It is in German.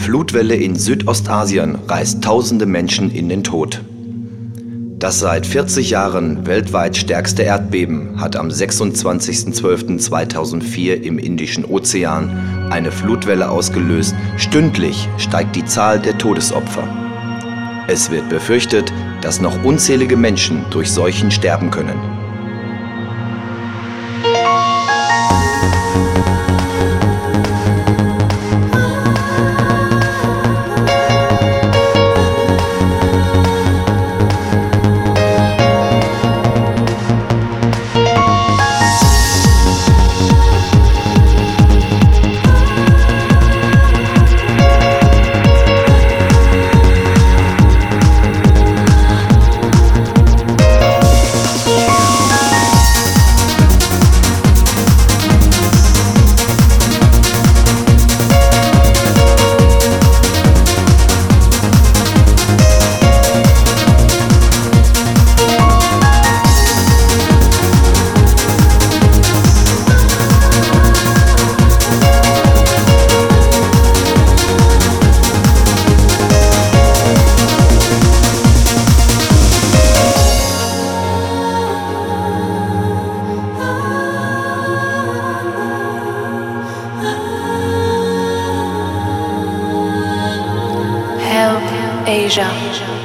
Flutwelle in Südostasien reißt tausende Menschen in den Tod. Das seit 40 Jahren weltweit stärkste Erdbeben hat am 26.12.2004 im Indischen Ozean eine Flutwelle ausgelöst. Stündlich steigt die Zahl der Todesopfer. Es wird befürchtet, dass noch unzählige Menschen durch Seuchen sterben können. Asia.